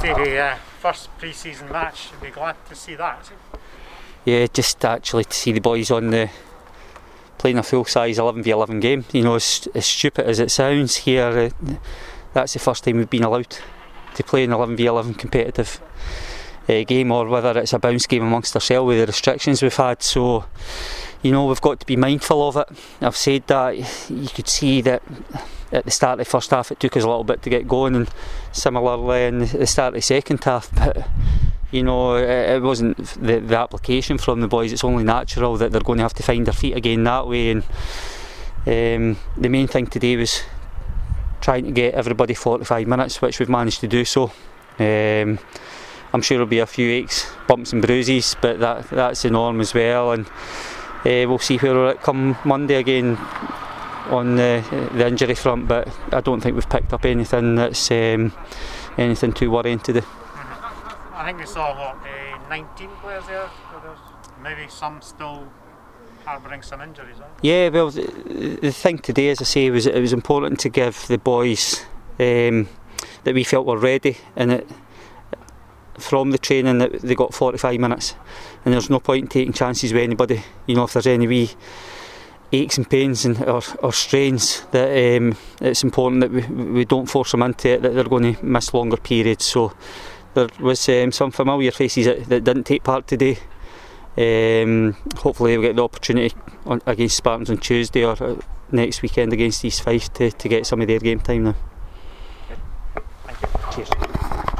say first pre-season match, you'd be glad to see that. Yeah, just actually to see the boys on the playing a full-size 11v11 game. You know, as stupid as it sounds here, that's the first time we've been allowed to play an 11v11 competitive game, or whether it's a bounce game amongst ourselves with the restrictions we've had. So, you know, we've got to be mindful of it. I've said that. You could see that at the start of the first half it took us a little bit to get going, and similarly in the start of the second half, but you know, it wasn't the application from the boys. It's only natural that they're going to have to find their feet again that way, and the main thing today was trying to get everybody 45 minutes, which we've managed to do so. I'm sure there'll be a few aches, bumps and bruises, but that's the norm as well, and we'll see where we're at come Monday again on the injury front, but I don't think we've picked up anything that's anything too worrying today. I think we saw 19 players there, so there's maybe some still harbouring some injuries. Yeah, well, the thing today, as I say, was it was important to give the boys that we felt were ready, and it from the training that they got 45 minutes, and there's no point in taking chances with anybody. You know, if there's any wee aches and pains or strains, that it's important that we don't force them into it, that they're going to miss longer periods. So there was some familiar faces that didn't take part today. Hopefully they'll get the opportunity against Spartans on Tuesday or next weekend against East Fife to get some of their game time now. Thank you. Cheers.